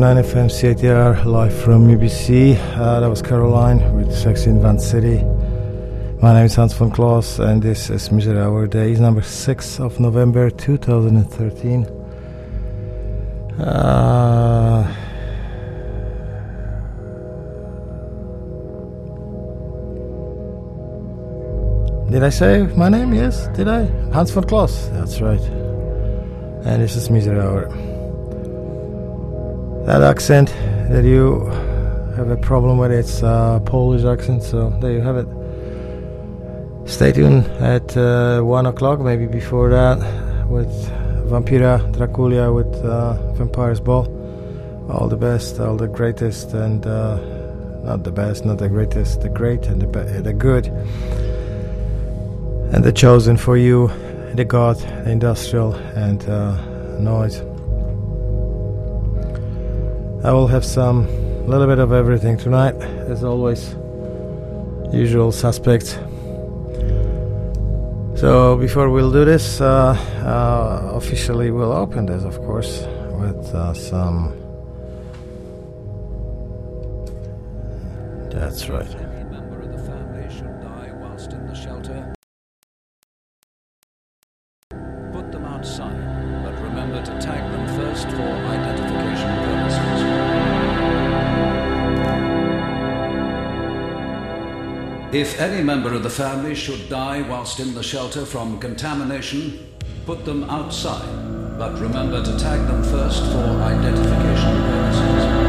101.9 FM CITR, live from UBC. That was Caroline with Sexy in Van City. My name is Hans von Kloss, and this is Misery Hour Day, number 6 of November 2013. Did I say my name? Yes, did I? Hans von Kloss, that's right. And this is Misery Hour. That accent that you have a problem with, it's a Polish accent, so there you have it. Stay tuned at 1 o'clock, maybe before that, with Vampira Draculia with Vampire's Ball. All the best, all the greatest, and not the best, not the greatest, the great and the good. And the chosen for you, the God, the industrial, and noise. I will have some little bit of everything tonight, as always, usual suspects. So before we'll do this, officially we'll open this, of course, with some. That's right. Any member of the family should die whilst in the shelter. Put them outside, but remember to tag them first for identification purposes. If any member of the family should die whilst in the shelter from contamination, put them outside, but remember to tag them first for identification purposes.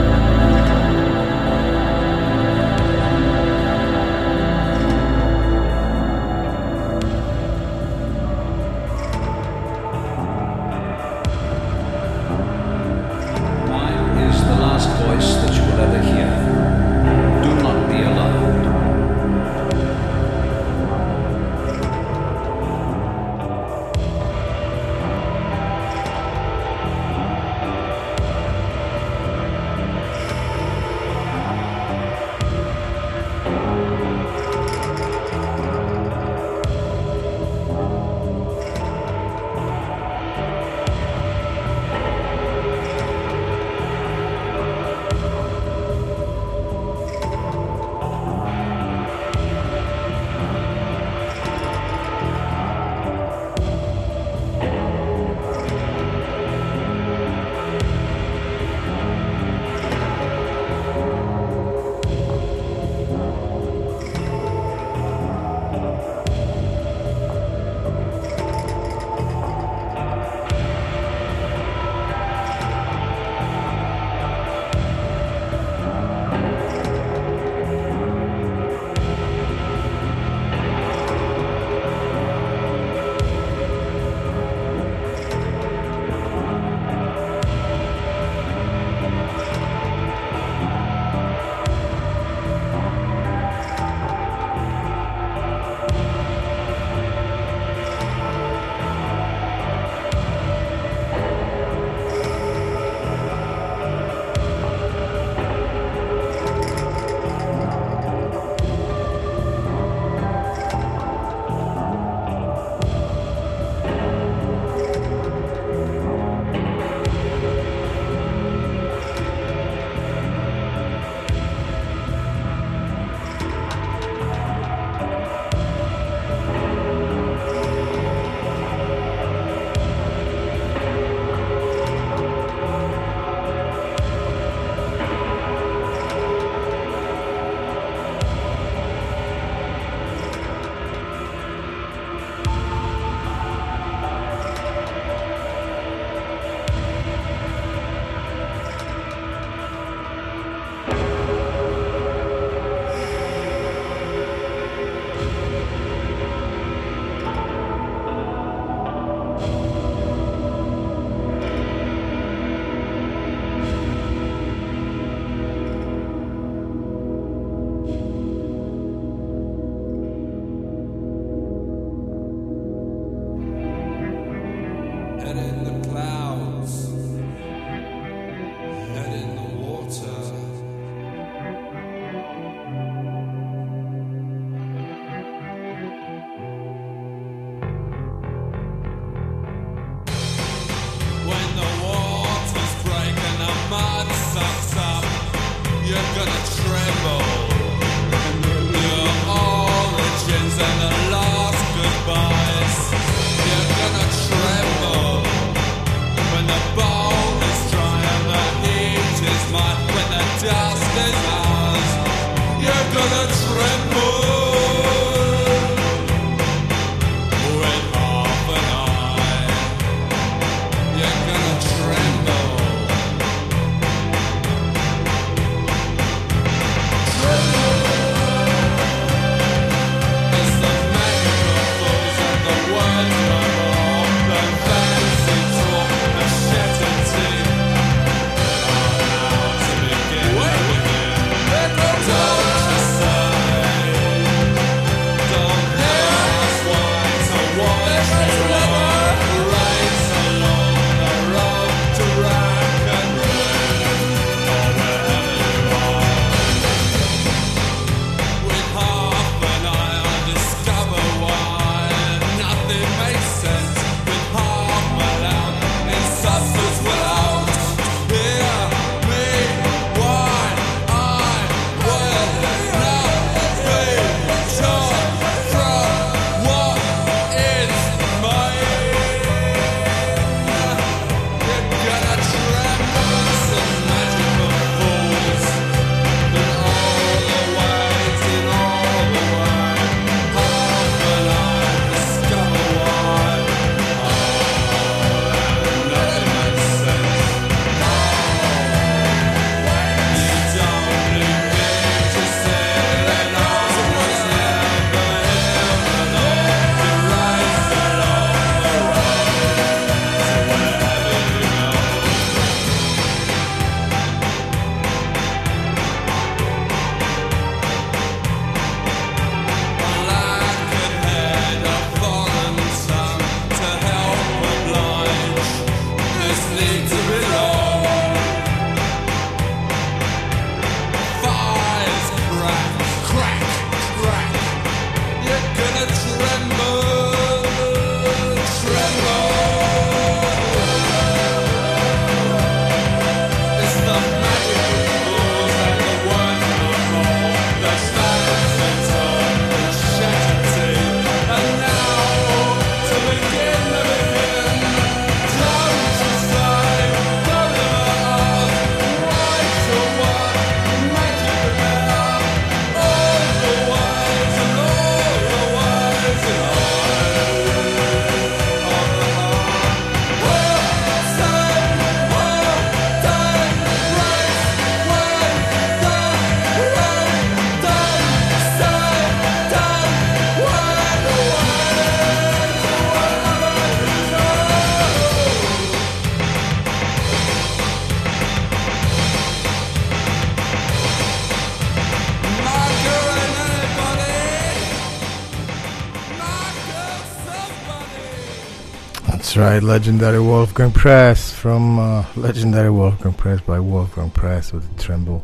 That's right, legendary Wolfgang Press from legendary Wolfgang Press by Wolfgang Press with the Tremble.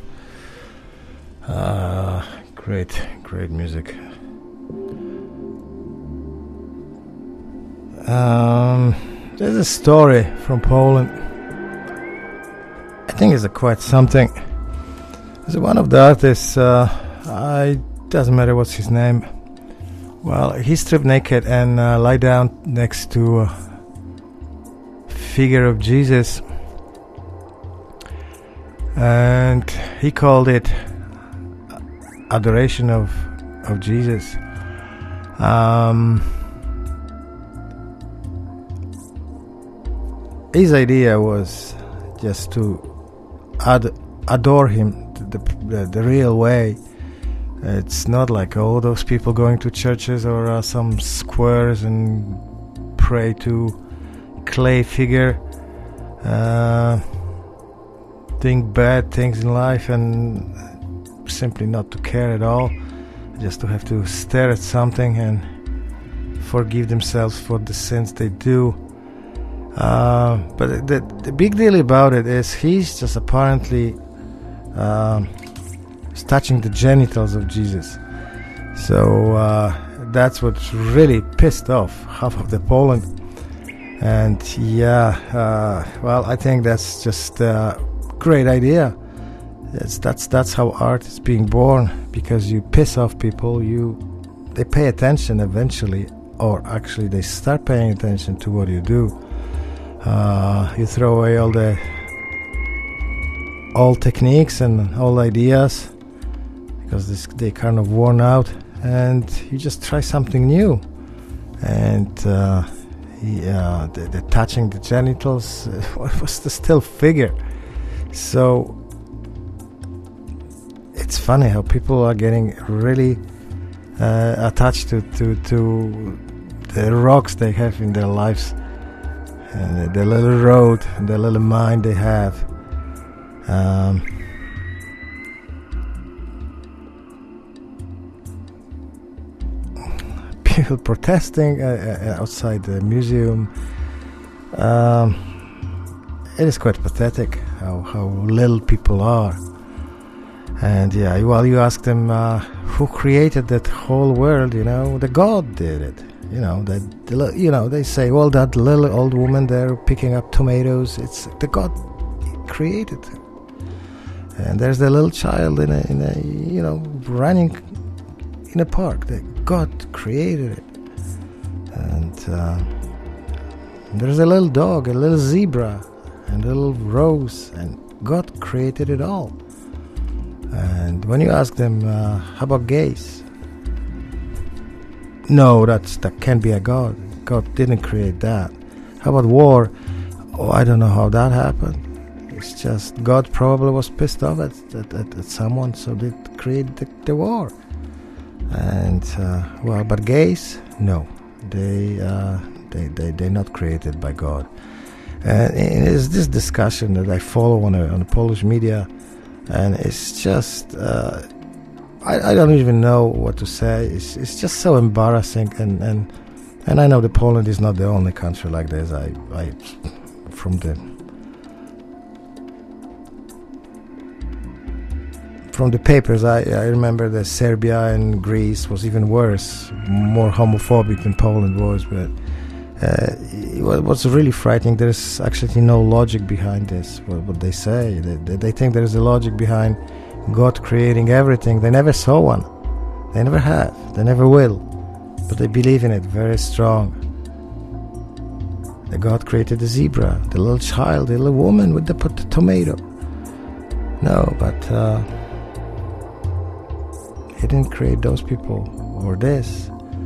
Great music. There's a story from Poland. I think it's quite something. There's one of the artists, doesn't matter what's his name. Well, he stripped naked and lie down next to a figure of Jesus, and he called it adoration of Jesus. His idea was just to adore him the real way. It's not like all those people going to churches or some squares and pray to clay figure, think bad things in life and simply not to care at all, just to have to stare at something and forgive themselves for the sins they do. But the big deal about it is he's just apparently touching the genitals of Jesus. So that's what really pissed off half of the Poland. And well, I think that's just a great idea. That's how art is being born, because you piss off people, they pay attention eventually, or actually they start paying attention to what you do. You throw away all the old techniques and old ideas because they kind of worn out, and you just try something new. And the touching the genitals was the still figure. So it's funny how people are getting really attached to the rocks they have in their lives, and the little road and the little mind they have. People protesting outside the museum. It is quite pathetic how little people are. And while you ask them who created that whole world, the God did it. They say, well, that little old woman there picking up tomatoes, it's the God created it. And there's the little child in a running in a park. That God created it. And there's a little dog, a little zebra, and a little rose, and God created it all. And when you ask them, how about gays? No, that can't be a God. God didn't create that. How about war? Oh, I don't know how that happened. It's just God probably was pissed off at someone, so they created the war. And but gays? No, they're not created by God. And it's this discussion that I follow on the Polish media, and it's just I don't even know what to say. It's just so embarrassing, and I know that Poland is not the only country like this. I from the papers, I remember that Serbia and Greece was even worse, more homophobic than Poland was. But what's really frightening, there's actually no logic behind this. What they say, they think there's a logic behind God creating everything. They never saw one. They never have. They never will. But they believe in it very strong. That God created the zebra, the little child, the little woman with the tomato. No, but He didn't create those people or this.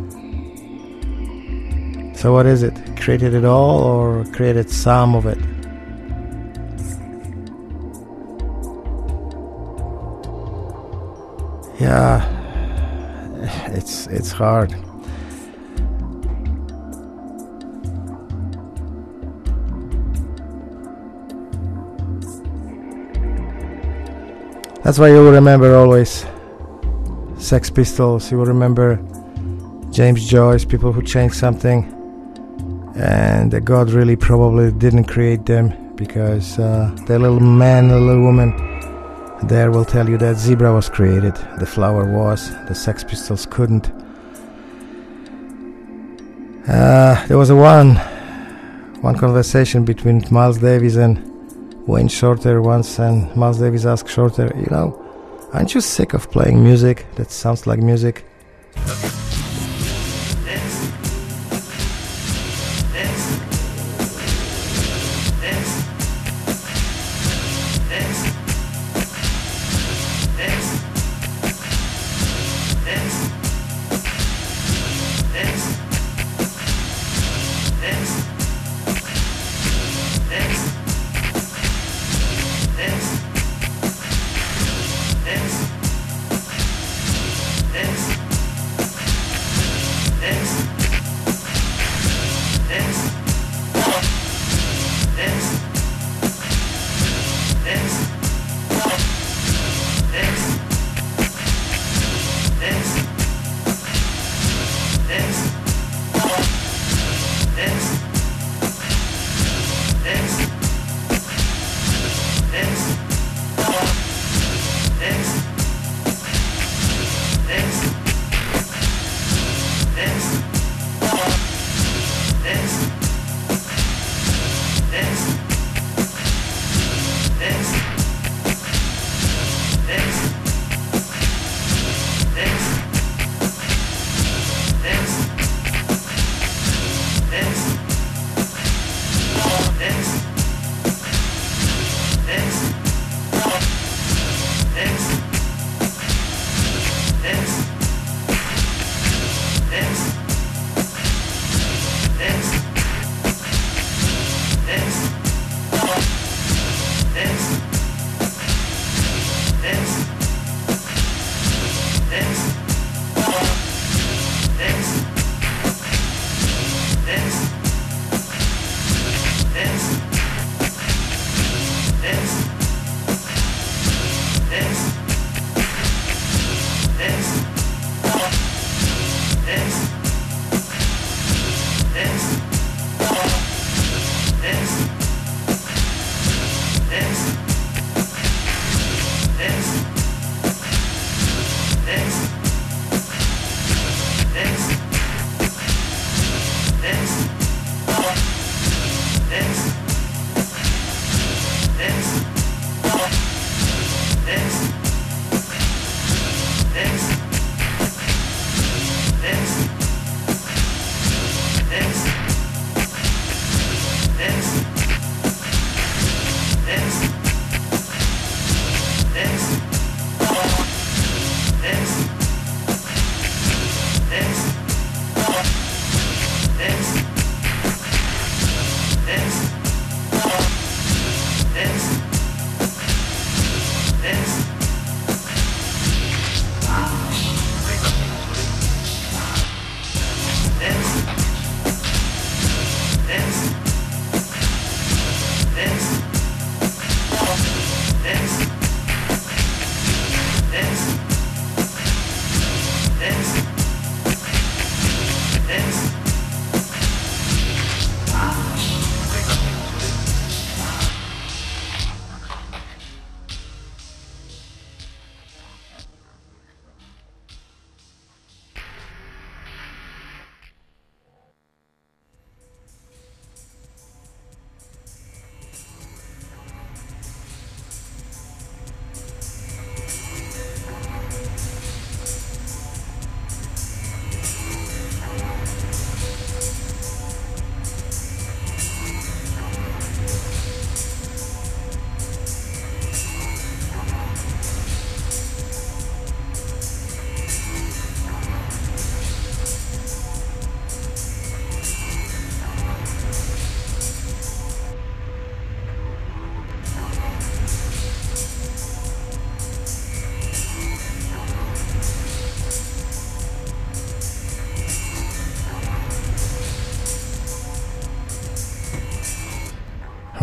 So what is it? Created it all or created some of it? Yeah, it's hard. That's why you will remember always Sex Pistols, you will remember James Joyce, people who changed something, and God really probably didn't create them, because the little man, the little woman there will tell you that zebra was created, the flower was, the Sex Pistols couldn't. There was one conversation between Miles Davis and Wayne Shorter once, and Miles Davis asked Shorter, aren't you sick of playing music that sounds like music? X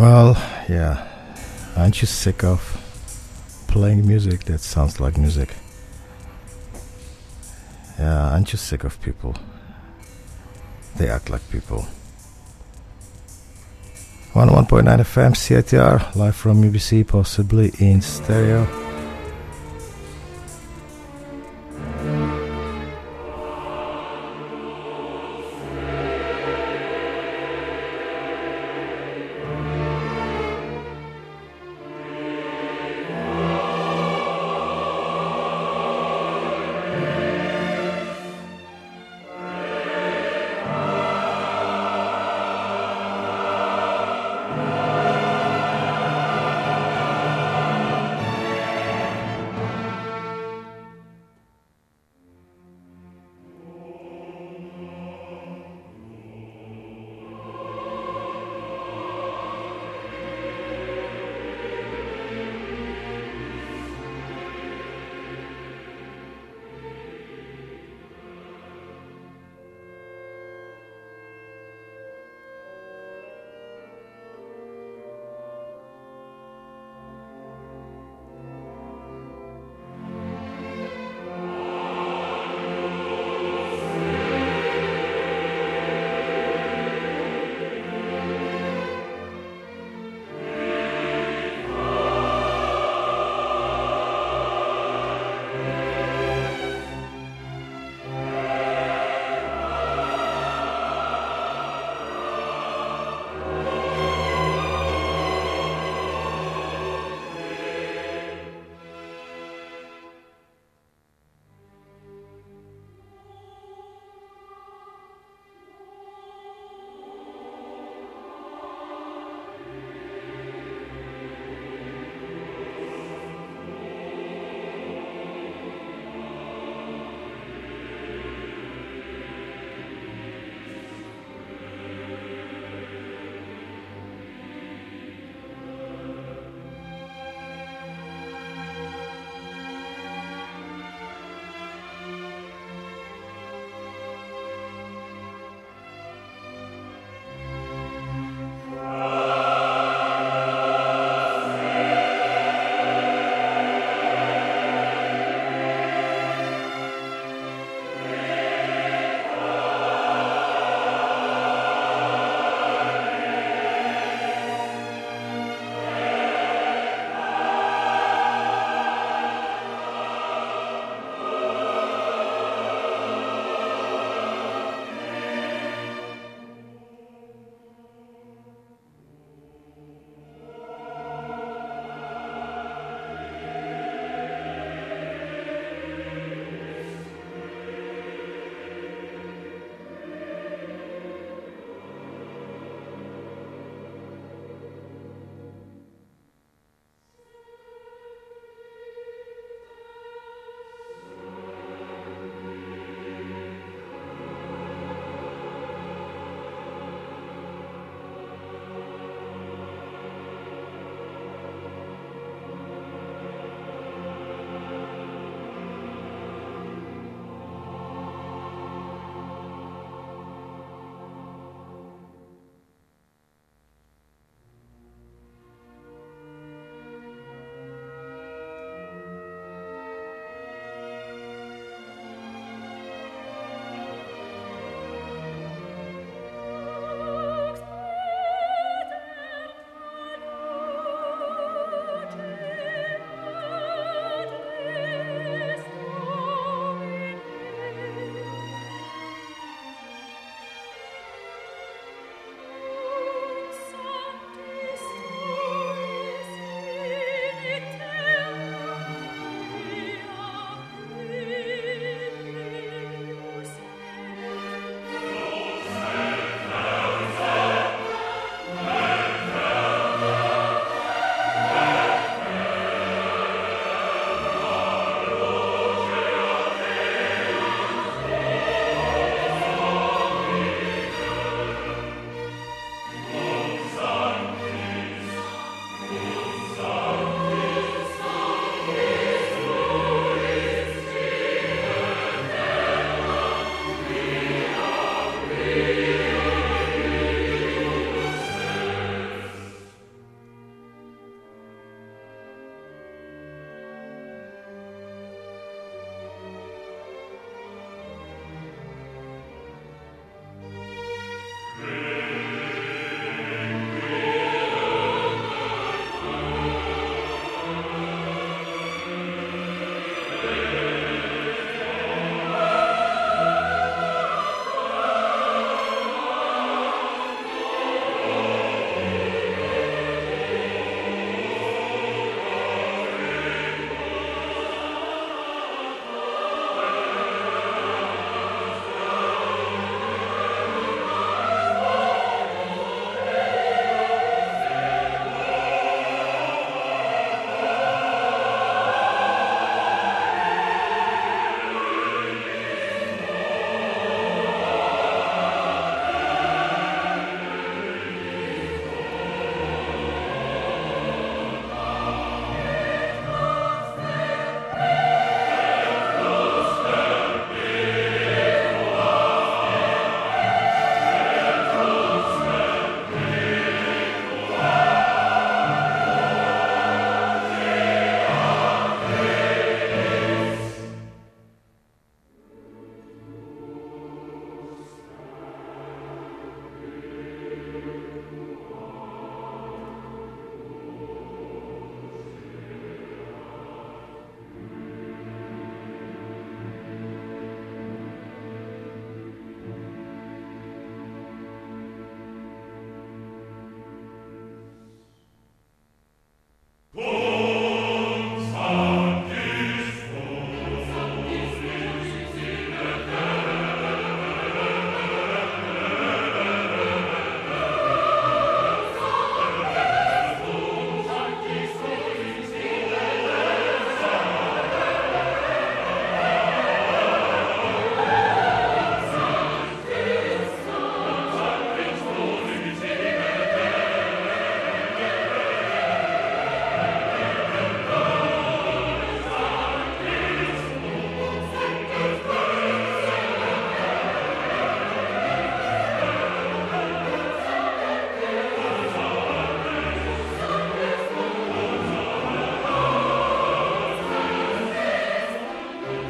Well, yeah. Aren't you sick of playing music that sounds like music? Yeah, aren't you sick of people? They act like people. 101.9 FM CITR, live from UBC, possibly in stereo.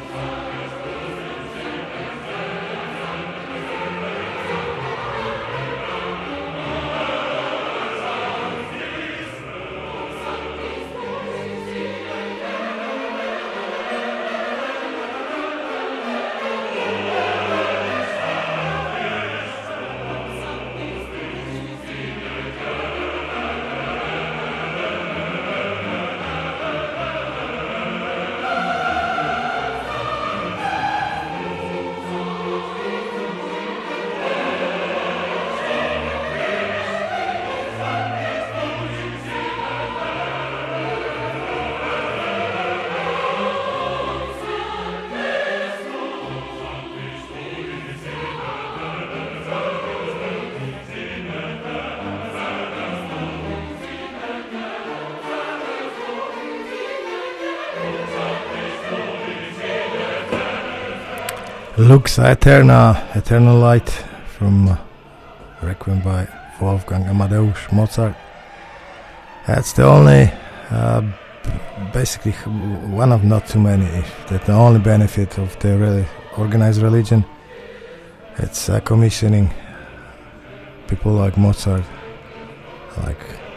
Lux Aeterna, Eternal Light from Requiem by Wolfgang Amadeus Mozart. That's the only, basically one of not too many, that the only benefit of the really organized religion. It's commissioning people like Mozart, like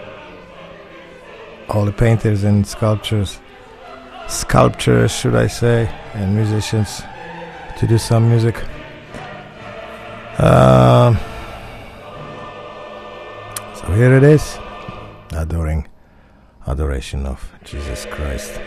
all the painters and sculptures should I say, and musicians to do some music. So here it is, adoration of Jesus Christ.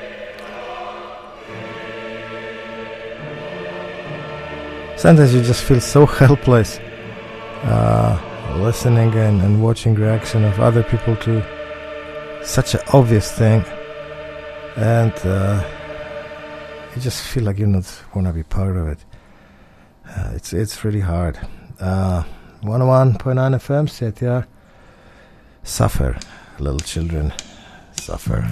Sometimes you just feel so helpless listening and watching reaction of other people to such an obvious thing, and you just feel like you don't want to be part of it. It's really hard. 101.9 FM, CITR. Suffer, little children, suffer.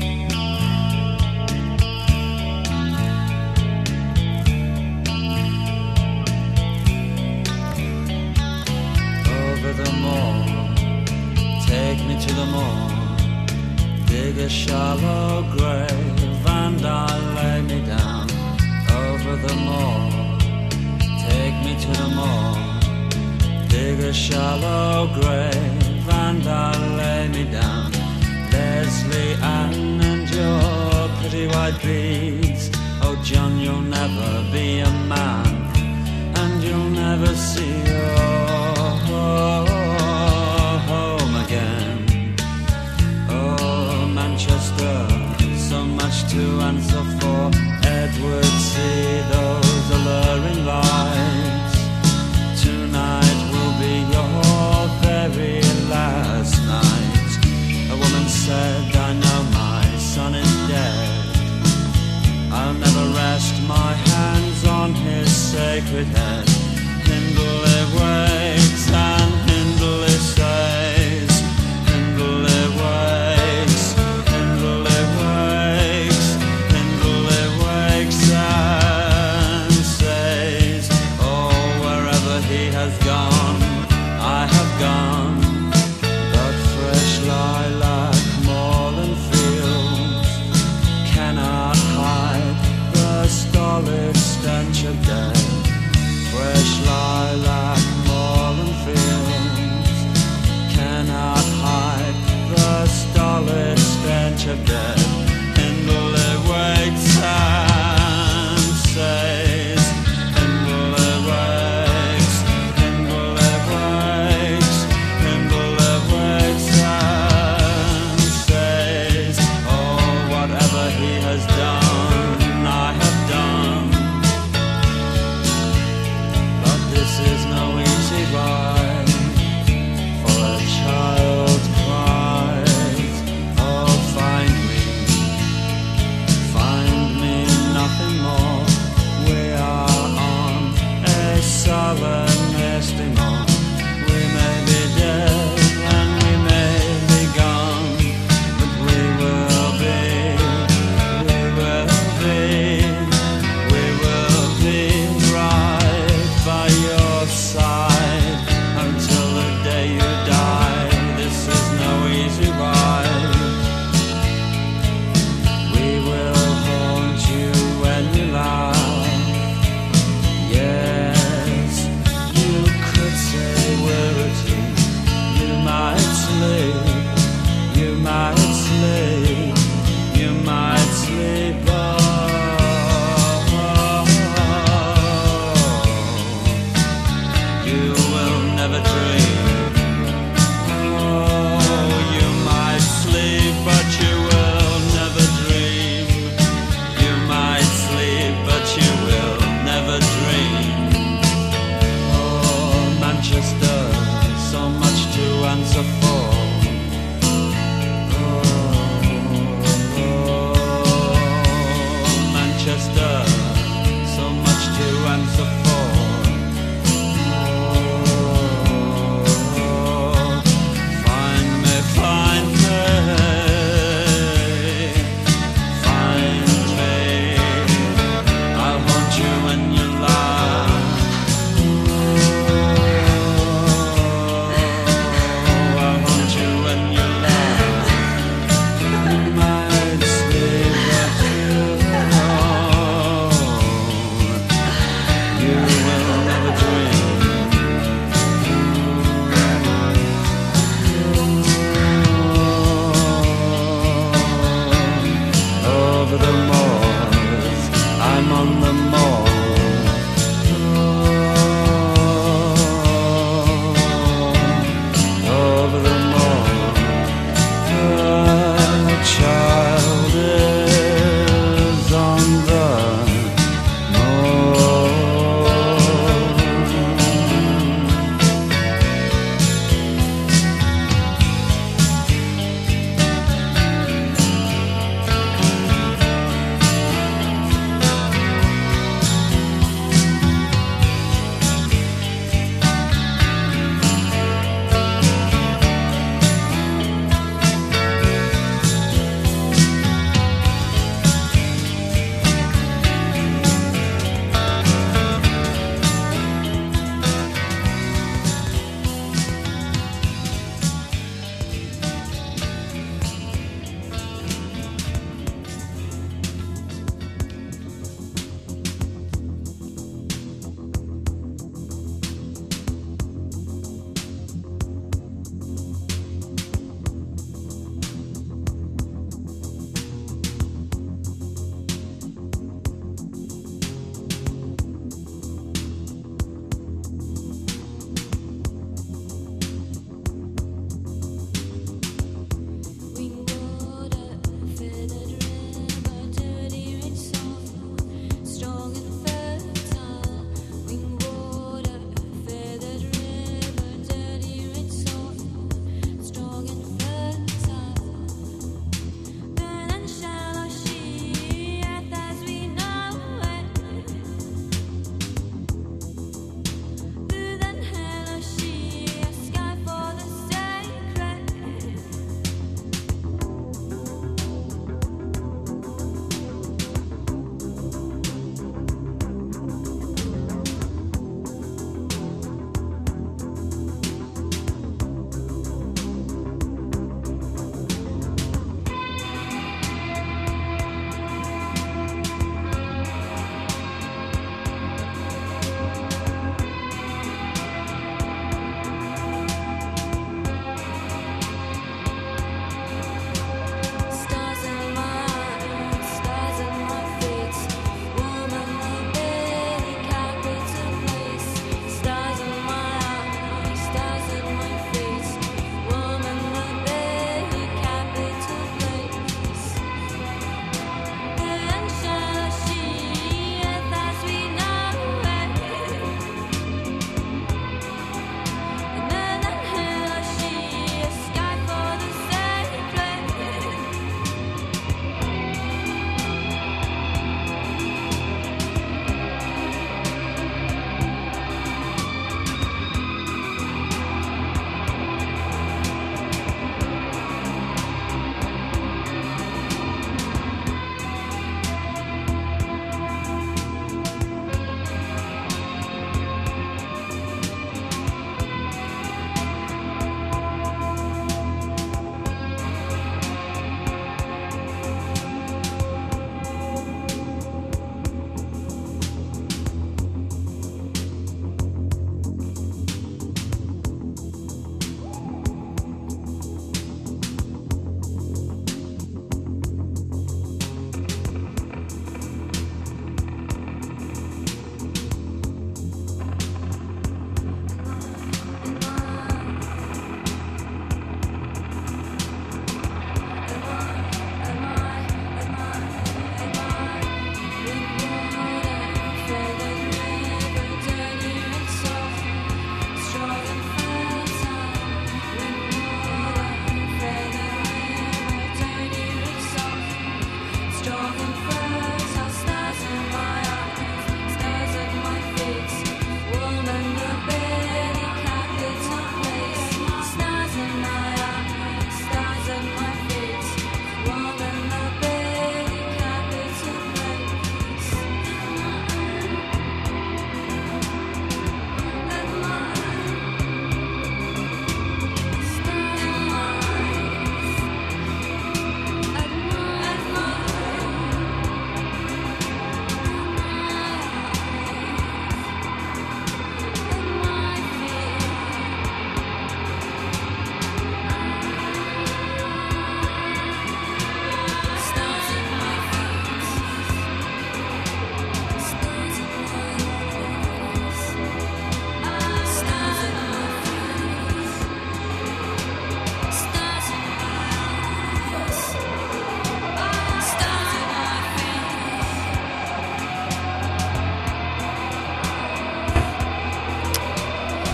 Over the moor, take me to the moor, dig a shallow grave and I'll lay me down. Over the moor, take me to the moor, dig a shallow grave and I'll lay me down. Leslie Ann and your pretty white beads. Oh John, you'll never be a man, and you'll never see your home again. Oh Manchester, so much to answer for. Edward, see those alluring lights. Tonight will be your very last night. A woman said, I know my son is dead. I'll never rest my hands on his sacred head. Hindley wakes and Hindley stays. Hindley wakes, Hindley wakes, Hindley wakes and stays. Oh, wherever he has gone, I have gone. But fresh lilac, moorland fields cannot hide the stolid stench of death.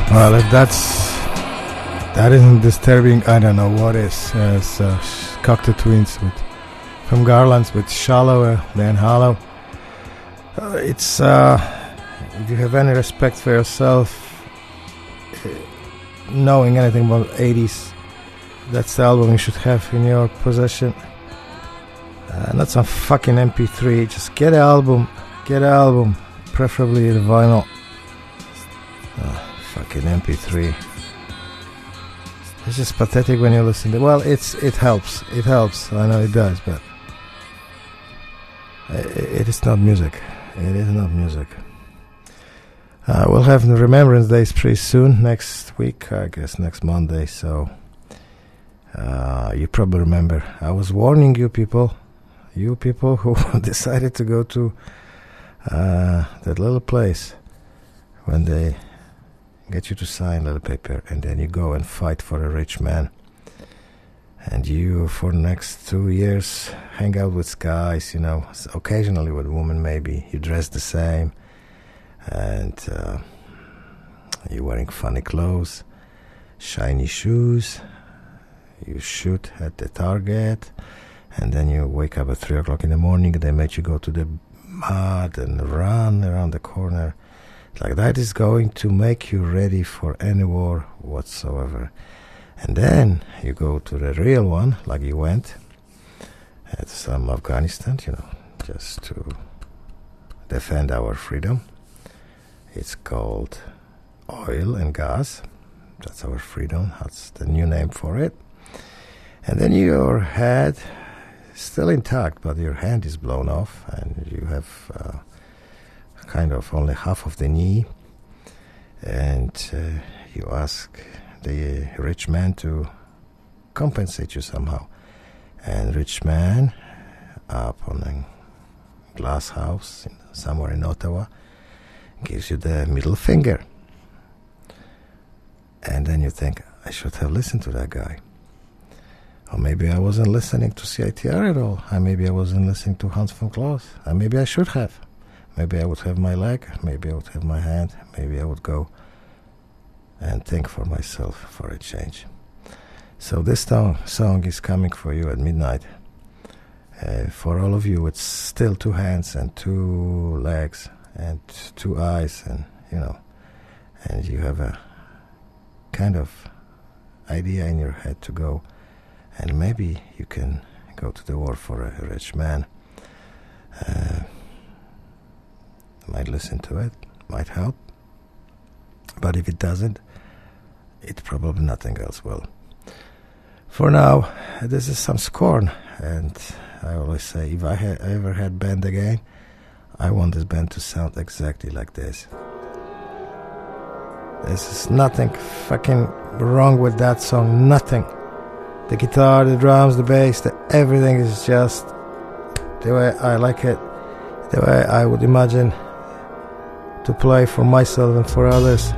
Well, if that isn't disturbing, I don't know what is. It's Cocteau Twins from Garlands with Shallow, Dan Hollow. It's if you have any respect for yourself, knowing anything about 80s, that's the album you should have in your possession. Not some fucking MP3. Just get an album, preferably the vinyl. Fucking MP3. It's just pathetic when you listen to it. Well, it helps. I know it does, but it is not music. It is not music. We'll have Remembrance Days pretty soon, next week, I guess next Monday, so you probably remember. I was warning you people who decided to go to that little place when they get you to sign a little paper and then you go and fight for a rich man. And you, for the next 2 years, hang out with guys, occasionally with a woman maybe. You dress the same, and you're wearing funny clothes, shiny shoes. You shoot at the target, and then you wake up at 3 o'clock in the morning, and they make you go to the mud and run around the corner. Like that is going to make you ready for any war whatsoever. And then you go to the real one, like you went at some Afghanistan, just to defend our freedom. It's called oil and gas. That's our freedom. That's the new name for it. And then your head still intact, but your hand is blown off, and you have kind of only half of the knee. And you ask the rich man to compensate you somehow. And rich man up on a glass house somewhere in Ottawa gives you the middle finger. And then you think, I should have listened to that guy. Or maybe I wasn't listening to CITR at all. Maybe I wasn't listening to Hans von Klaus. Maybe I should have. Maybe I would have my leg. Maybe I would have my hand. Maybe I would go and think for myself for a change. So this song is coming for you at midnight. For all of you, it's still 2 hands and 2 legs and 2 eyes, and and you have a kind of idea in your head to go, and maybe you can go to the war for a rich man. Might listen to it, might help, but if it doesn't, it probably nothing else will. For now, this is some Scorn, and I always say, if I ever had band again, I want this band to sound exactly like this. There's is nothing fucking wrong with that song, nothing. The guitar, the drums, the bass, everything is just the way I like it, the way I would imagine to play for myself and for others.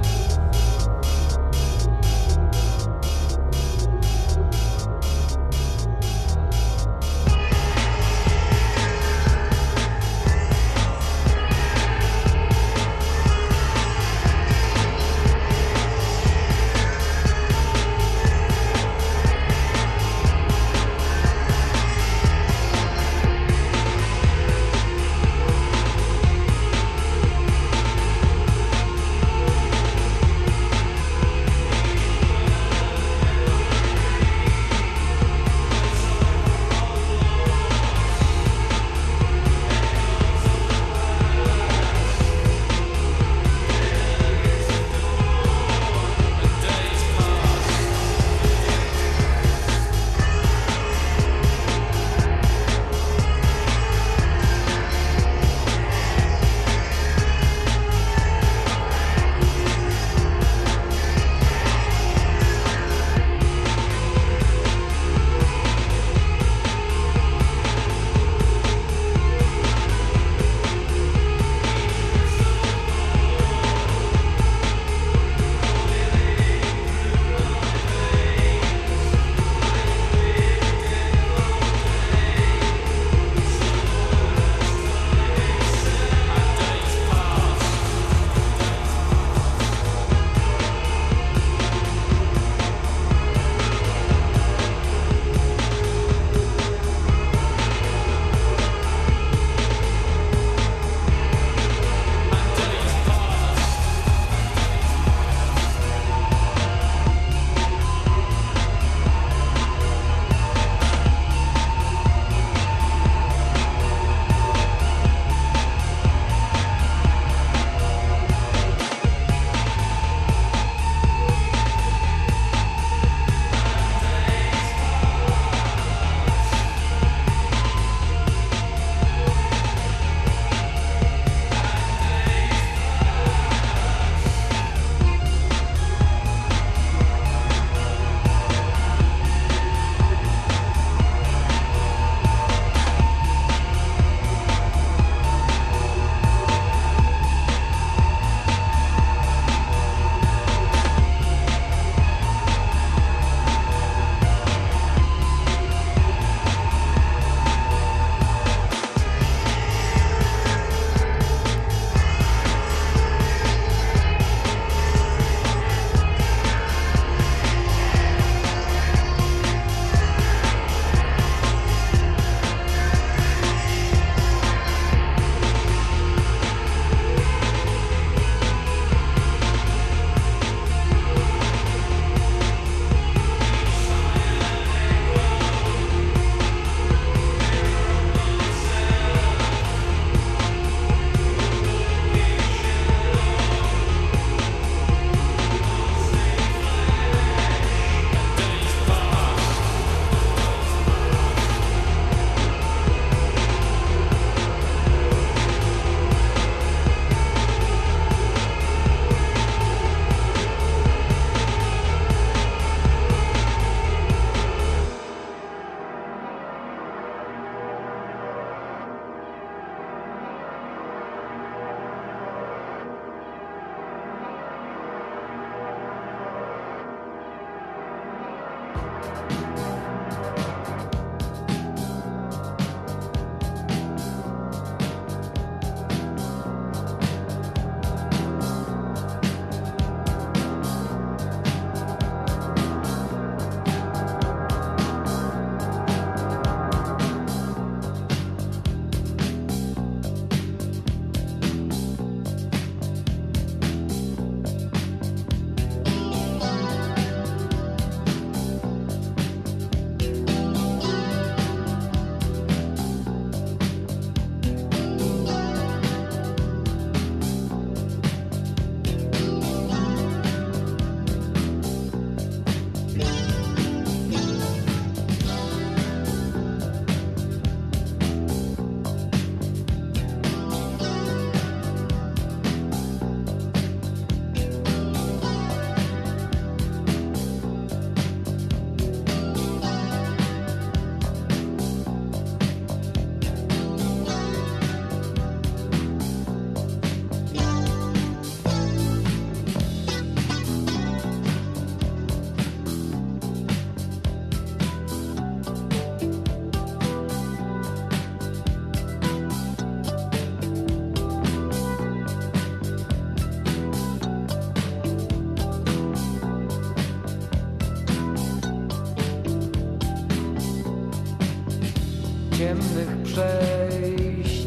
przejść,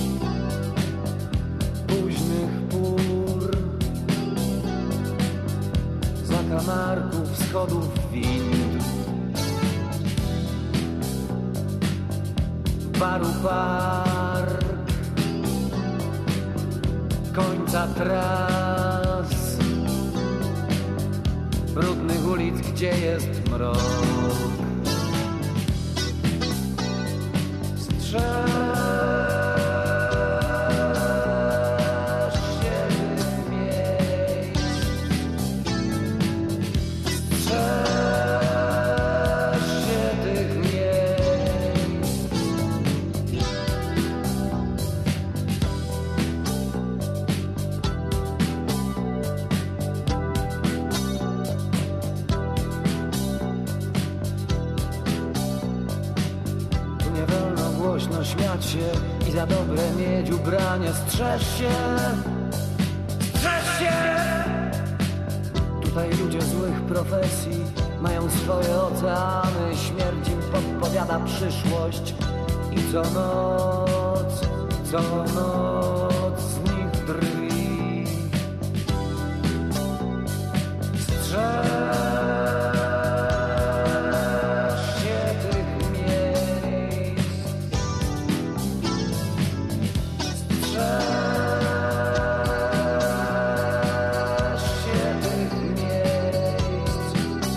późnych pór, zakamarków, schodów, wind, baru park, końca tras, brudnych ulic, gdzie jest mrok. Strzeż się tych miejsc, strzeż się tych miejsc. Tu nie wolno głośno śmiać się i za dobre mieć ubrania. Strzeż się, strzeż się! Tutaj ludzie złych profesji mają swoje oceany. Śmierć im podpowiada przyszłość i co noc z nich drwi. Strzeż się tych miejsc, strzeż się tych miejsc.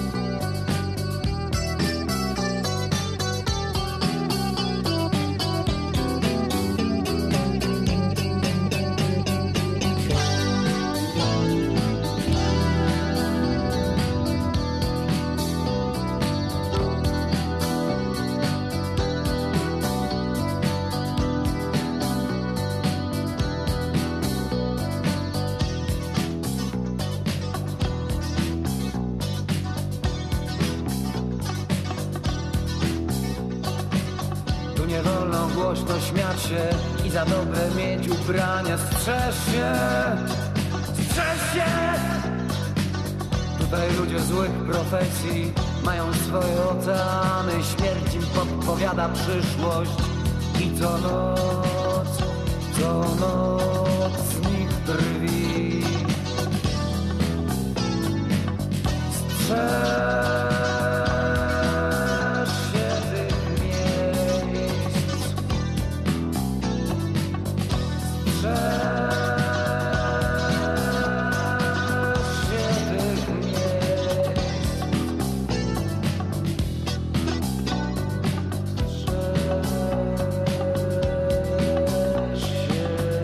Tu nie wolno głośno śmiać się i za dobre mieć ubrania. Strzeż się, strzeż się! Tutaj ludzie złych profesji mają swoje oceany. Śmierć im podpowiada przyszłość i co noc z nich drwi. Strzeż się tych miejsc, strzeż się tych miejsc, strzeż się.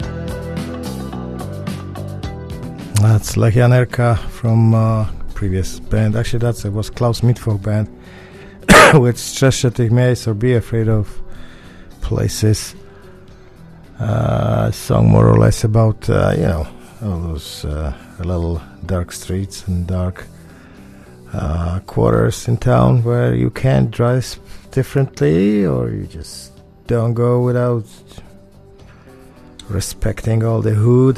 That's Lechia Nerka from previous band. Actually, it was Klaus Mitford band with Strzeż się tych miejsc or Be Afraid of Places. Song more or less about, all those little dark streets and dark quarters in town where you can't dress differently or you just don't go without respecting all the hood.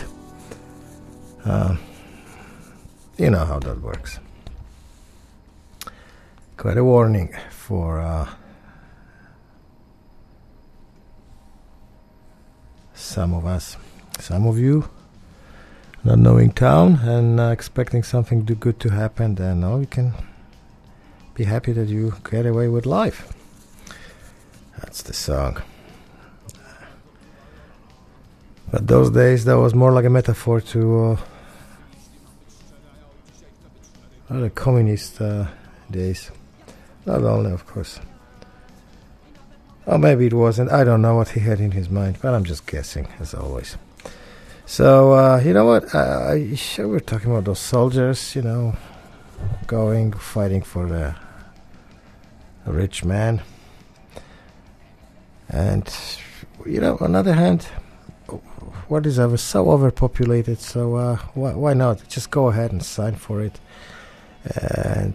You know how that works. Quite a warning for some of us, some of you, not knowing town and expecting something good to happen. Then you can be happy that you get away with life. That's the song. But those days, that was more like a metaphor to the communist days. Not only, of course. Or maybe it wasn't. I don't know what he had in his mind, but I'm just guessing, as always. So, you know what? We're talking about those soldiers, going, fighting for the rich man. And, on the other hand, what is ever so overpopulated, so why not? Just go ahead and sign for it. And,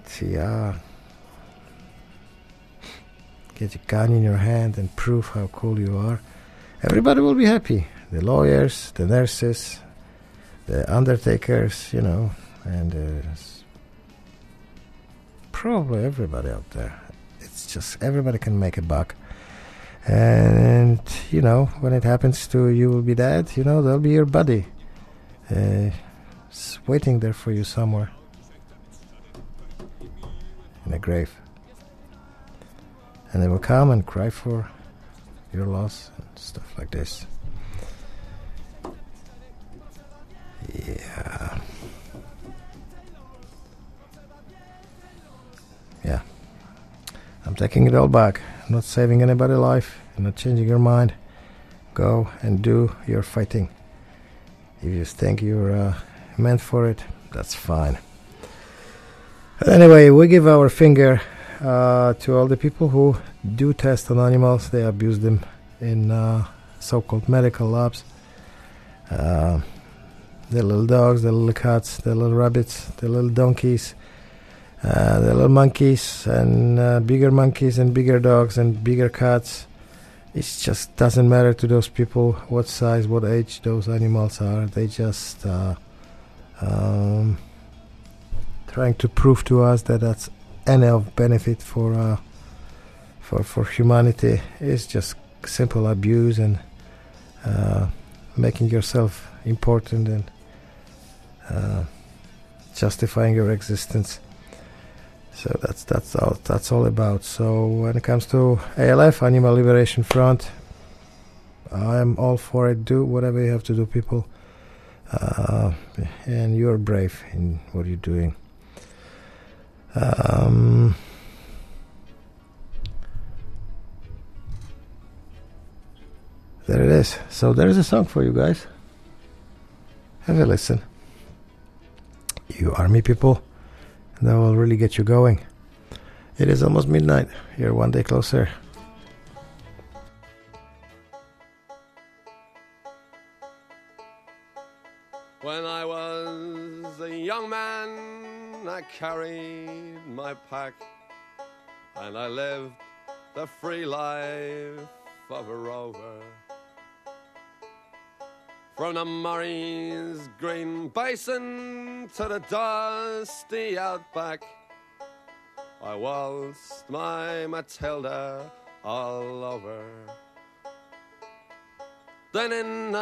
get a gun in your hand and prove how cool you are. Everybody will be happy. The lawyers, the nurses, the undertakers, and probably everybody out there. It's just everybody can make a buck. And you know, when it happens to you, will be dead. You know, there'll be your buddy waiting there for you somewhere in a grave, and they will come and cry for your loss and stuff like this. Yeah, I'm taking it all back. I'm not saving anybody's life. I'm not changing your mind. Go and do your fighting. If you think you're meant for it, that's fine. Anyway, we give our finger to all the people who do test on animals. They abuse them in so-called medical labs. The little dogs, the little cats, the little rabbits, the little donkeys, the little monkeys, and bigger monkeys and bigger dogs and bigger cats. It just doesn't matter to those people what size, what age those animals are. They just trying to prove to us that that's any of benefit for humanity. It's just simple abuse and making yourself important and justifying your existence. So that's all about. So when it comes to ALF, Animal Liberation Front, I'm all for it. Do whatever you have to do, people, and you're brave in what you're doing. There it is. So there is a song for you guys. Have a listen. You army people, that will really get you going. It is almost midnight. You're one day closer. When I was a young man, I carried my pack, and I lived the free life of a rover. From the Murray's green basin to the dusty outback, I waltzed my Matilda all over. Then in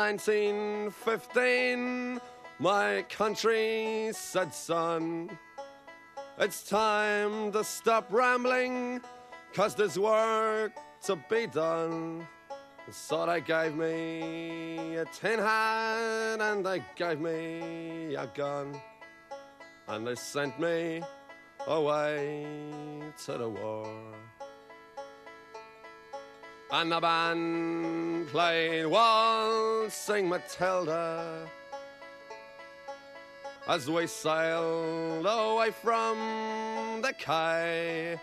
1915, my country said, son, it's time to stop rambling, 'cause there's work to be done. So they gave me a tin hat and they gave me a gun, and they sent me away to the war. And the band played Waltzing Matilda as we sailed away from the quay.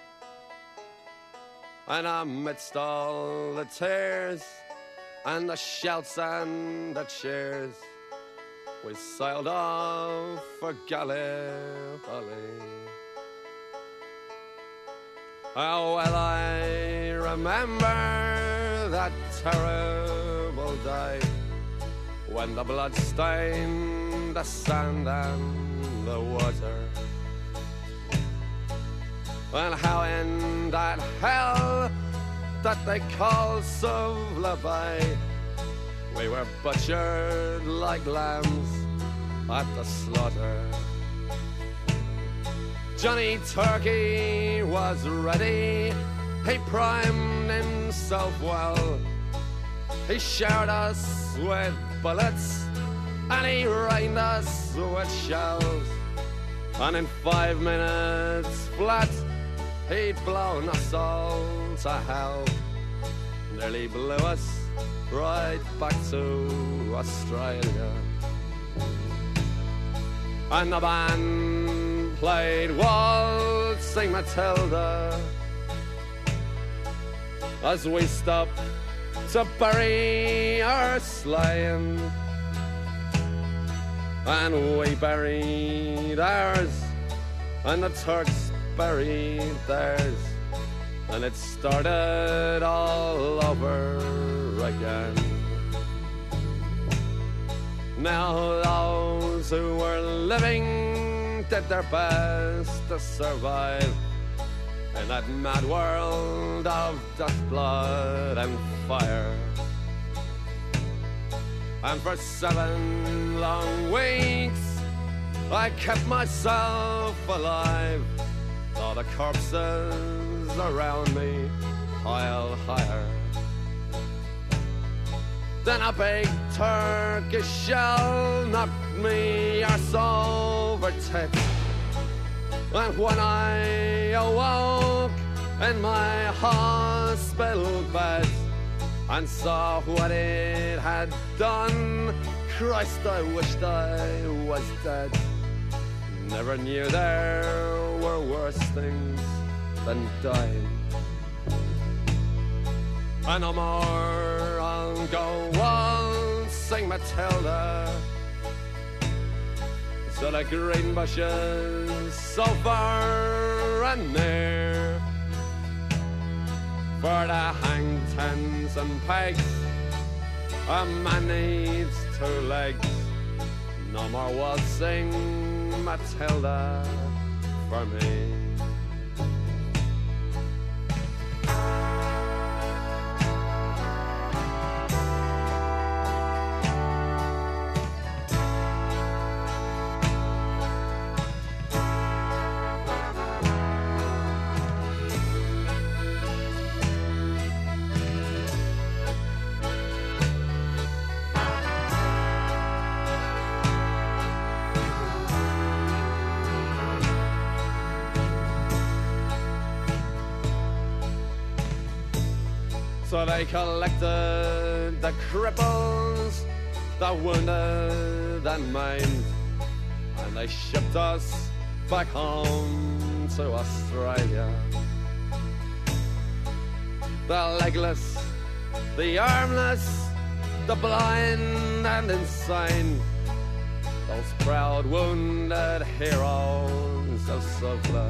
And amidst all the tears and the shouts and the cheers, we sailed off for Gallipoli. Oh, well, I remember that terrible day when the blood stained the sand and the water, and how in that hell that they call Suvla Bay, we were butchered like lambs at the slaughter. Johnny Turkey was ready, he primed himself well. He showered us with bullets and he rained us with shells, and in 5 minutes flat he'd blown us all to hell. Nearly blew us right back to Australia. And the band played Waltzing Matilda as we stopped to bury our slain. And we buried ours, and the Turks buried theirs, and it started all over again. Now those who were living did their best to survive, in that mad world of dust, blood and fire. And for 7 long weeks I kept myself alive, saw the corpses around me pile higher. Then a big Turkish shell knocked me arse over tits. And when I awoke in my hospital bed and saw what it had done, Christ, I wished I was dead. Never knew there were worse things than dying. And no more I'll go on, sing Matilda, so the green bushes so far and near. For the hang tens and pegs, a man needs 2 legs. No more waltzing Matilda for me. So they collected the cripples, the wounded and maimed, and they shipped us back home to Australia. The legless, the armless, the blind and insane, those proud wounded heroes of Suvla.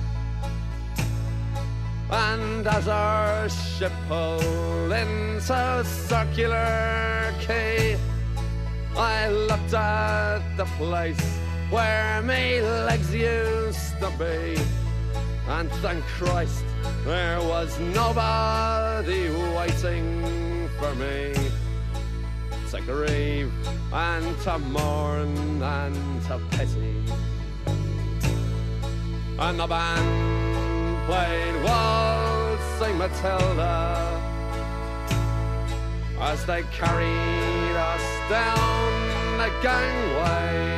And as our ship pulled into Circular Quay, I looked at the place where me legs used to be, and thank Christ there was nobody waiting for me to grieve and to mourn and to pity. And the band played Waltzing Matilda as they carried us down the gangway,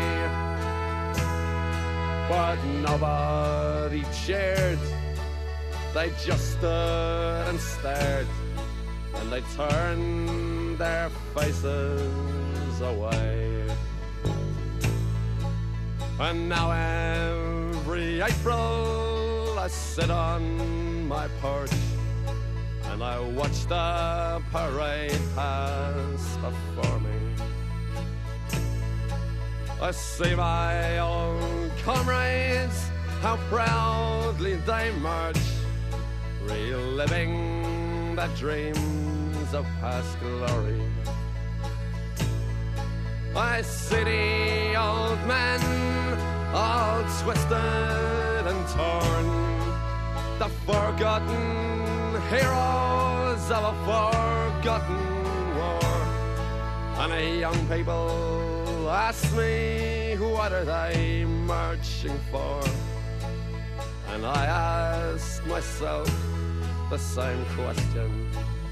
but nobody cheered. They just stood and stared, and they turned their faces away. And now every April I sit on my porch and I watch the parade pass before me. I see my old comrades, how proudly they march, reliving the dreams of past glory. I see the old men, all twisted and torn, the forgotten heroes of a forgotten war. And the young people ask me, what are they marching for? And I ask myself the same question.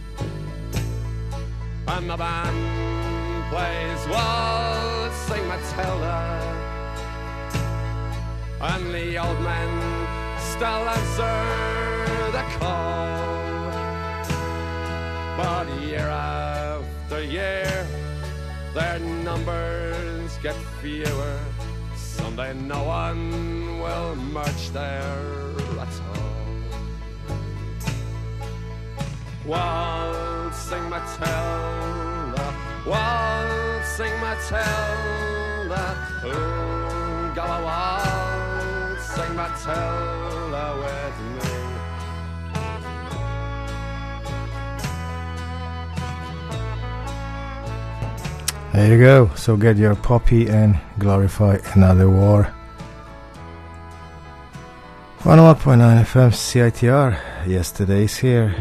And the band plays Waltzing Matilda, and the old men still answer the call. But year after year, their numbers get fewer. Someday no one will march there at all. Waltzing Matilda, Waltzing Matilda, who'll go a waltzing Matilda with me? There you go. So get your poppy and glorify another war. 101.9 FM CITR. Yesterday's here.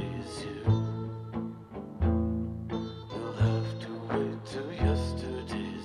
Yesterday.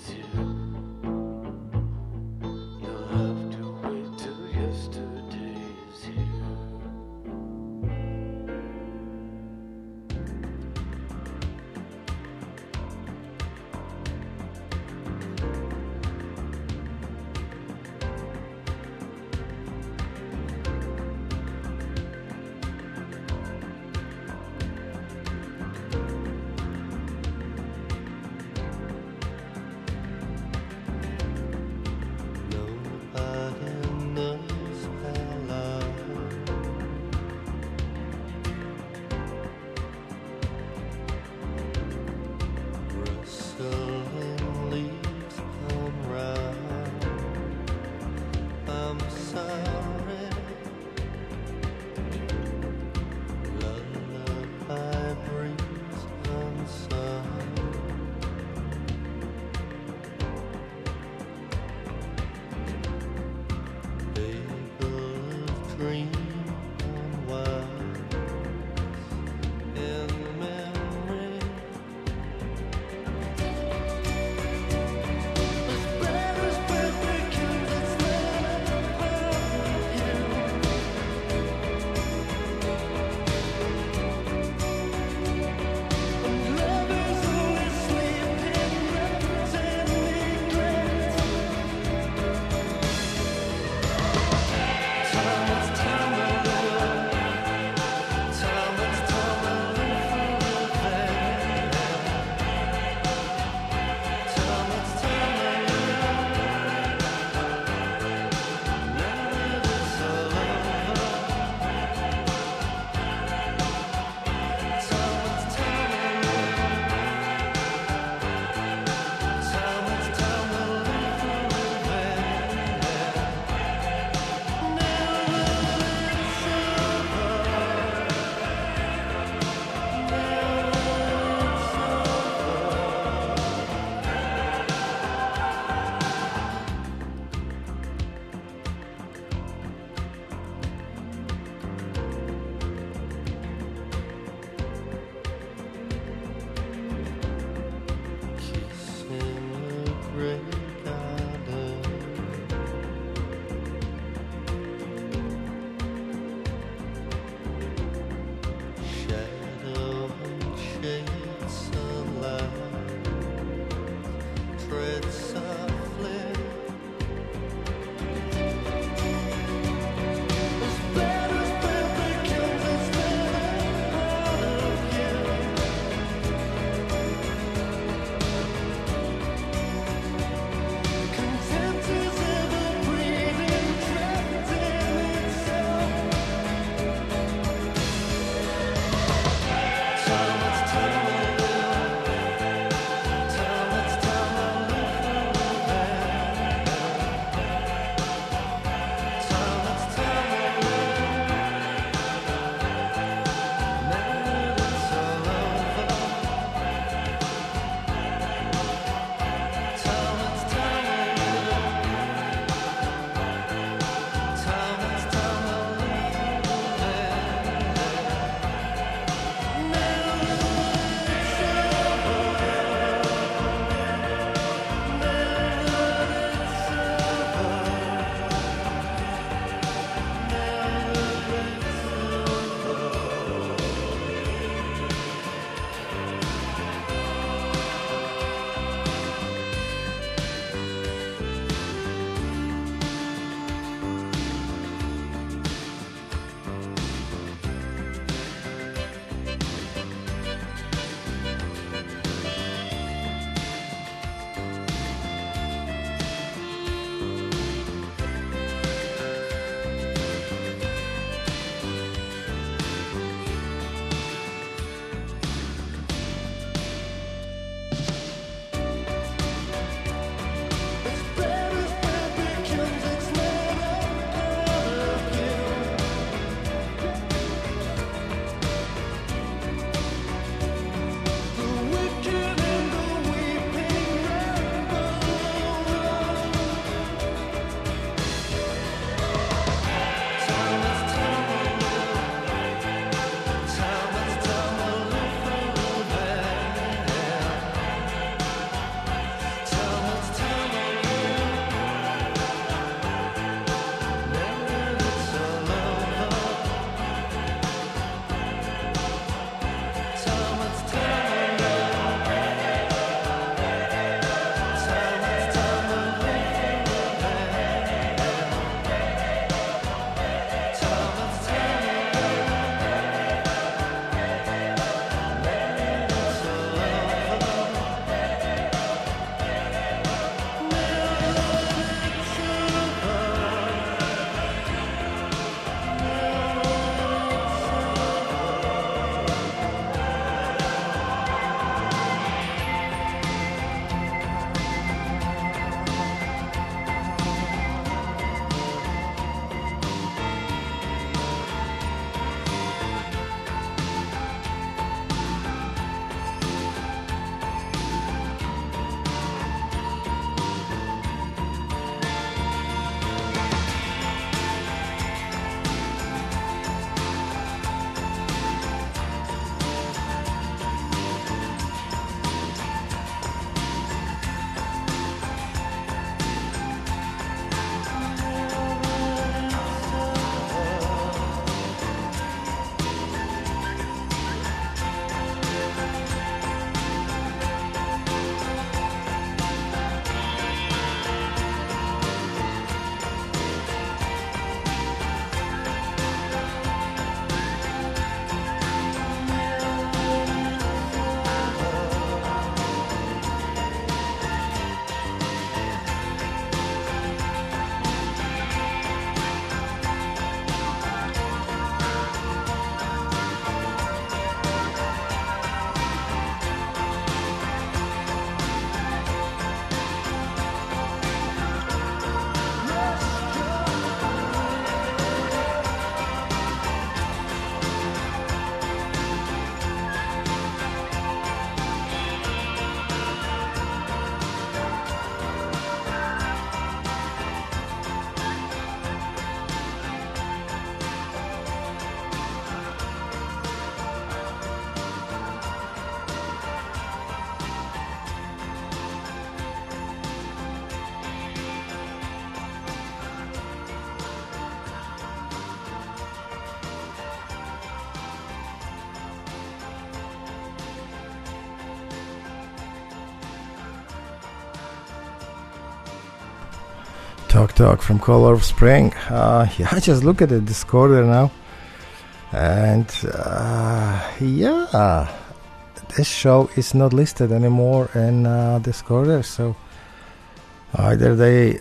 Talk from Color of Spring. Yeah, I just look at the Discorder now, and yeah, this show is not listed anymore in Discorder. So either they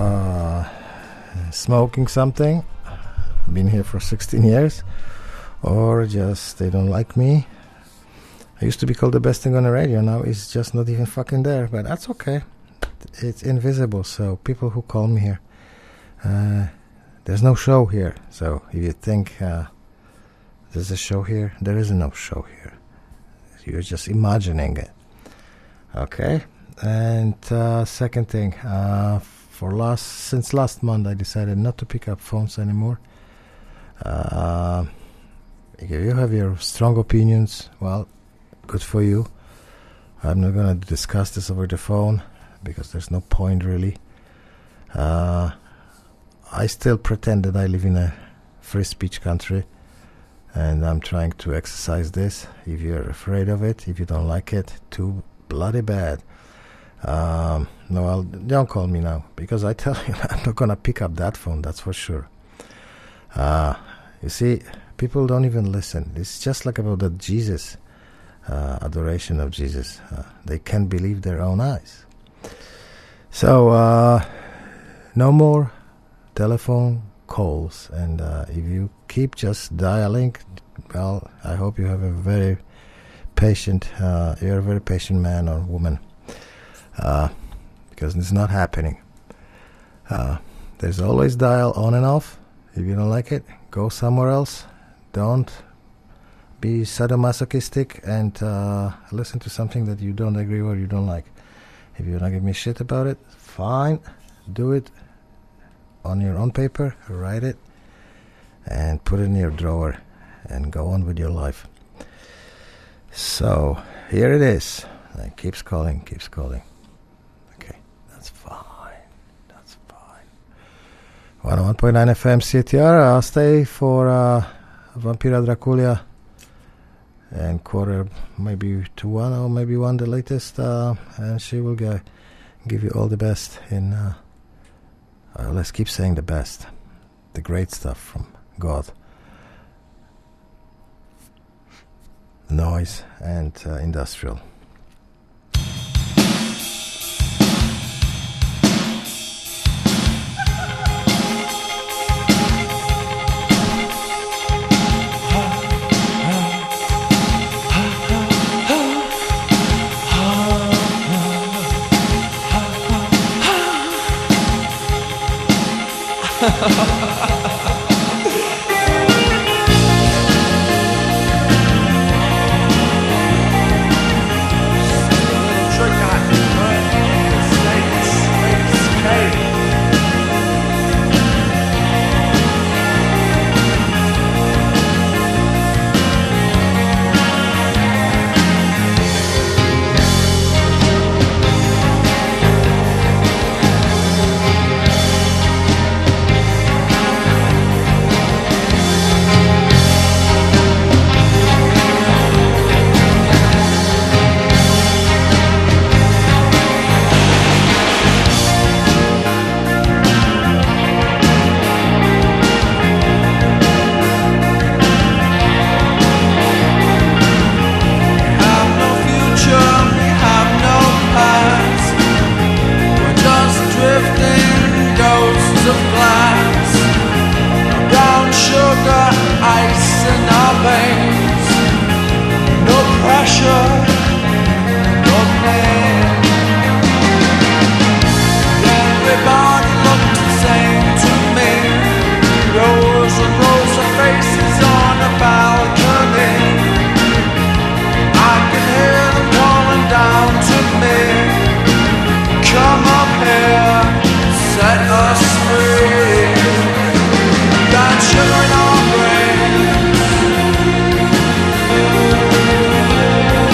smoking something. Been here for 16 years, or just they don't like me. I used to be called the best thing on the radio. Now it's just not even fucking there, but that's okay. It's invisible, so people who call me here, there's no show here. So if you think there's a show here, there is no show here. You're just imagining it. Okay. And second thing, since last month, I decided not to pick up phones anymore. If you have your strong opinions, well, good for you. I'm not gonna discuss this over the phone, because there's no point really. I still pretend that I live in a free speech country, and I'm trying to exercise this. If you're afraid of it, if you don't like it, too bloody bad. No, don't call me now, because I tell you, I'm not gonna pick up that phone, that's for sure. You see, people don't even listen. It's just like about that Jesus, adoration of Jesus. They can't believe their own eyes. So, no more telephone calls. And if you keep just dialing, well, I hope you have a very patient, you're a very patient man or woman. Because it's not happening. There's always dial on and off. If you don't like it, go somewhere else. Don't be sadomasochistic and listen to something that you don't agree or you don't like. If you don't give me shit about it, fine. Do it on your own paper, write it, and put it in your drawer, and go on with your life. So, here it is. It keeps calling. Okay, that's fine. 101.9 FM CTR. I'll stay for Vampira Draculia and quarter maybe to 1 or maybe 1 the latest, and she will give you all the best in let's keep saying the best, the great stuff from God, noise and industrial. Sugar in our brains.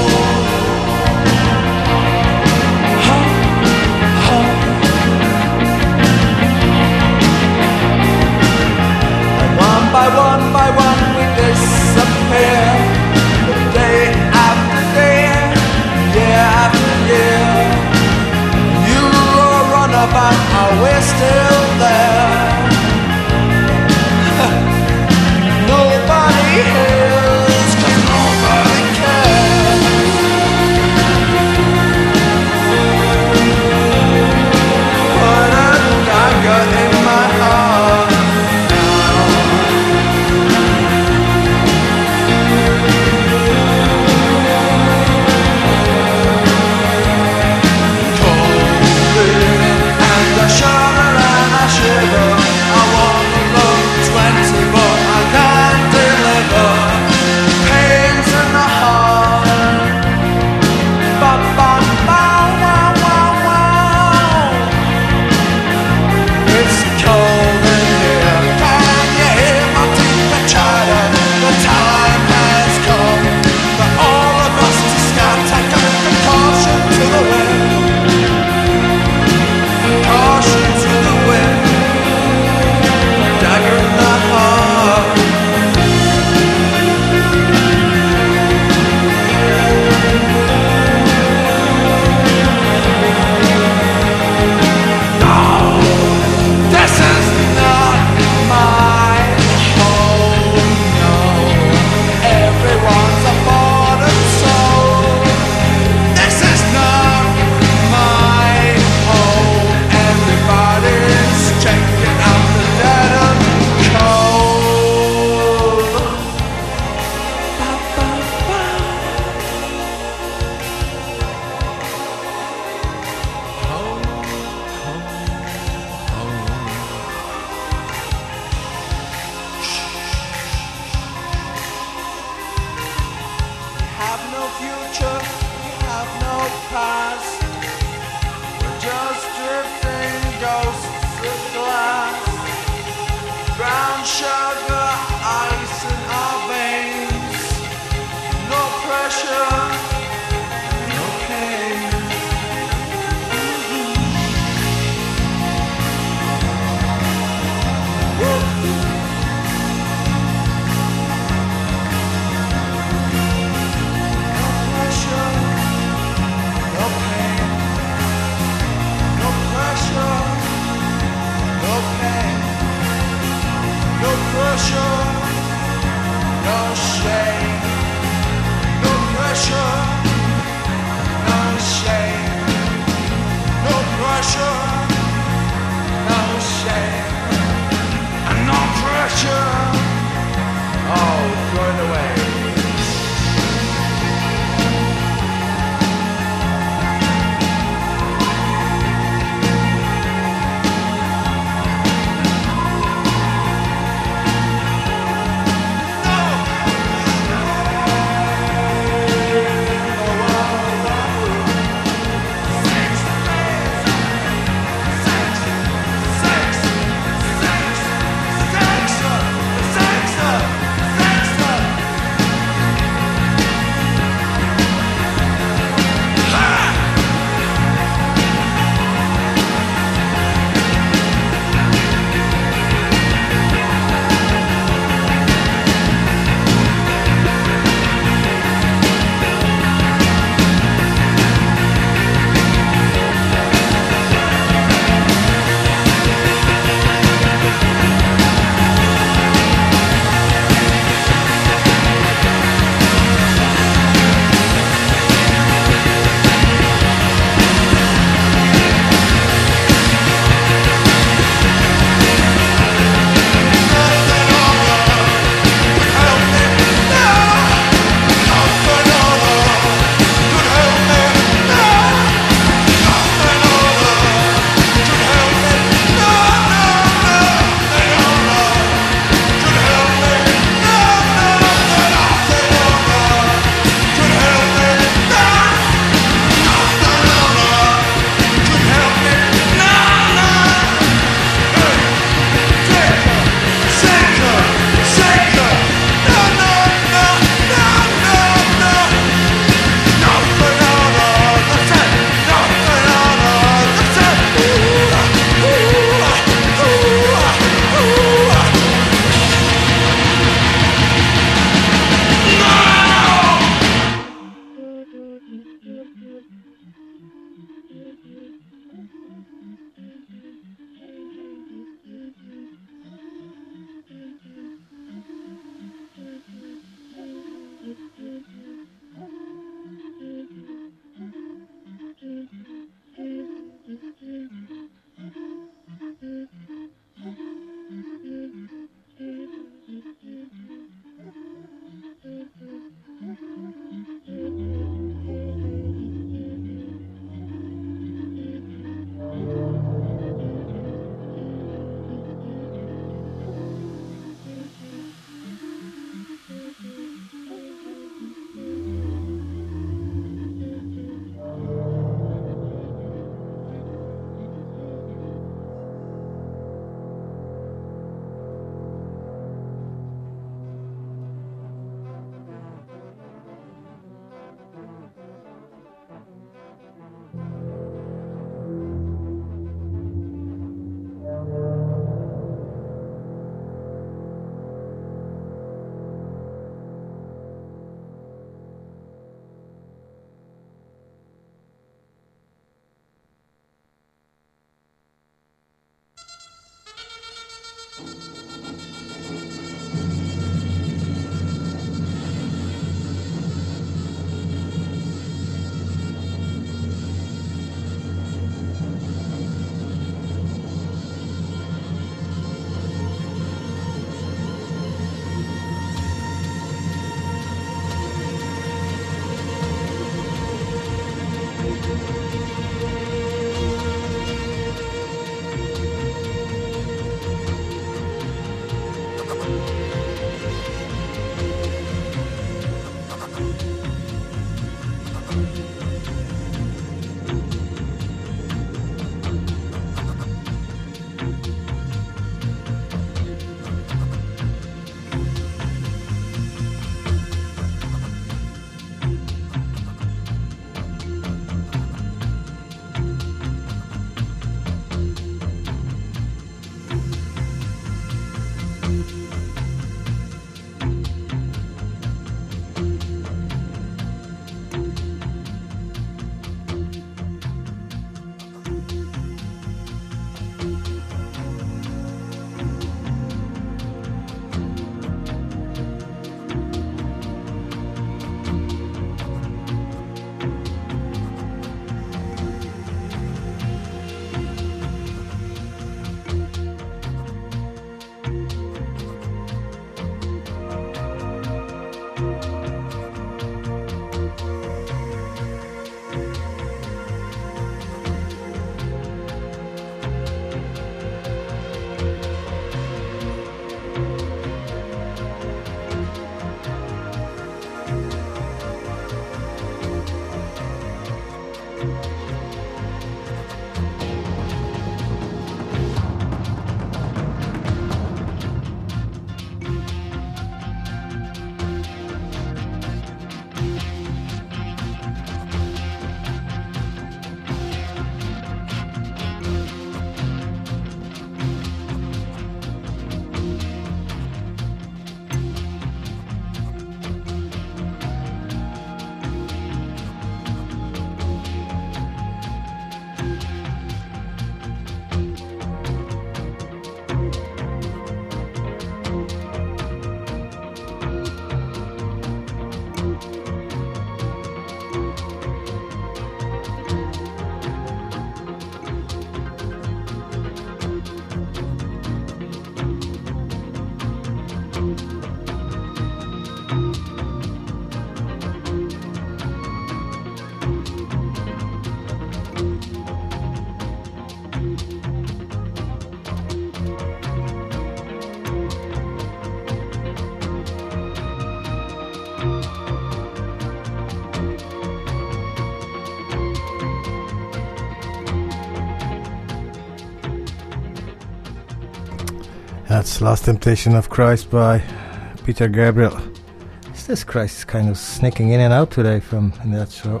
That's Last Temptation of Christ by Peter Gabriel. This Christ is kind of sneaking in and out today from in that show.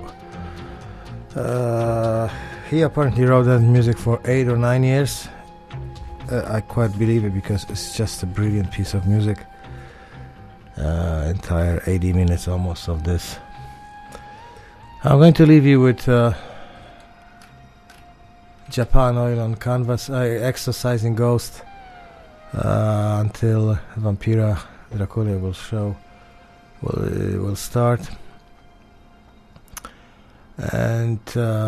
He apparently wrote that music for 8 or 9 years. I quite believe it because it's just a brilliant piece of music. Entire 80 minutes almost of this. I'm going to leave you with Japan Oil on Canvas, Exorcising Ghost, until Vampira Dracula will start. And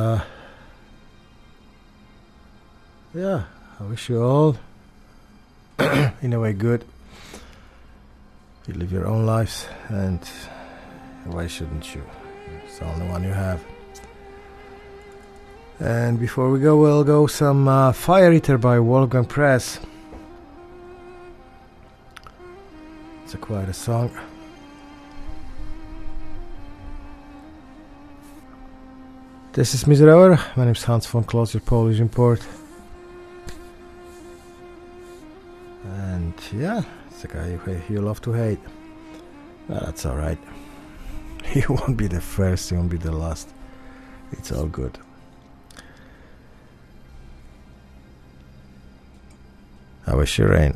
yeah, I wish you all in a way good. You live your own lives, and why shouldn't you? It's the only one you have. And before we go, we'll go some Fire Eater by Wolfgang Press. It's quite a song. This is Miserauer. My name is Hans von Kloss, your Polish import. And yeah, it's a guy you love to hate. Well, that's alright. You won't be the first, you won't be the last. It's all good. I wish you rain.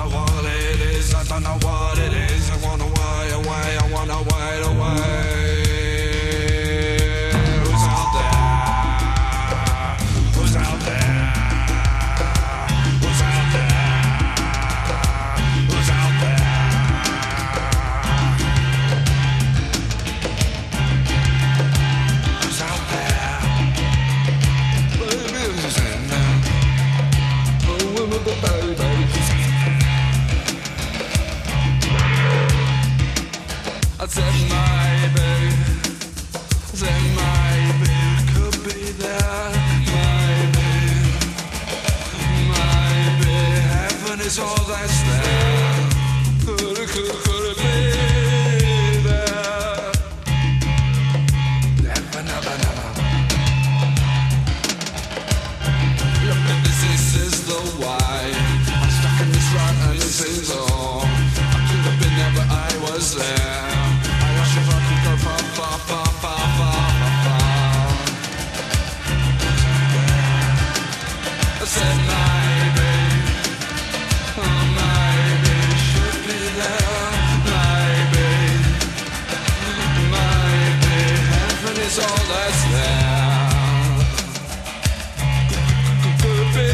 I wanna wait away. is all that's there. Could it be there? Never, never, never. Look at this is the why. I'm stuck in this rut and this is all. I could have been there but I was there. I wish if I could go far, far, far, far, far, far, far. I said maybe, oh maybe should be there. Maybe, maybe heaven is all that's there. Could be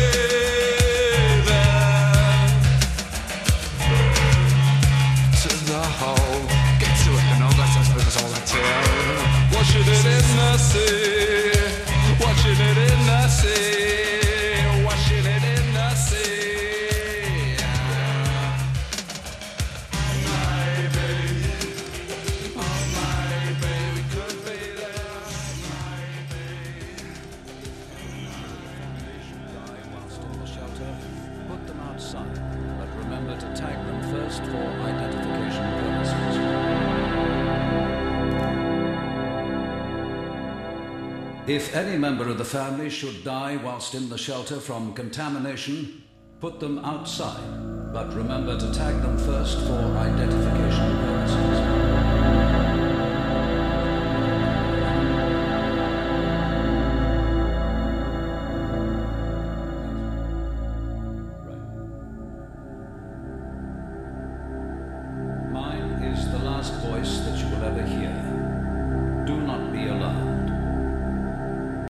there. To the hole, get to it and all that's all that's here. Washing it in the sea, watching it in the sea. Washing it in the sea. Maybe, oh maybe we could be there. Die whilst in the shelter. Put them outside, but remember to tag them first for identification purposes. If any member of the family should die whilst in the shelter from contamination, put them outside, but remember to tag them first for identification purposes. Mine is the last voice that you will ever hear.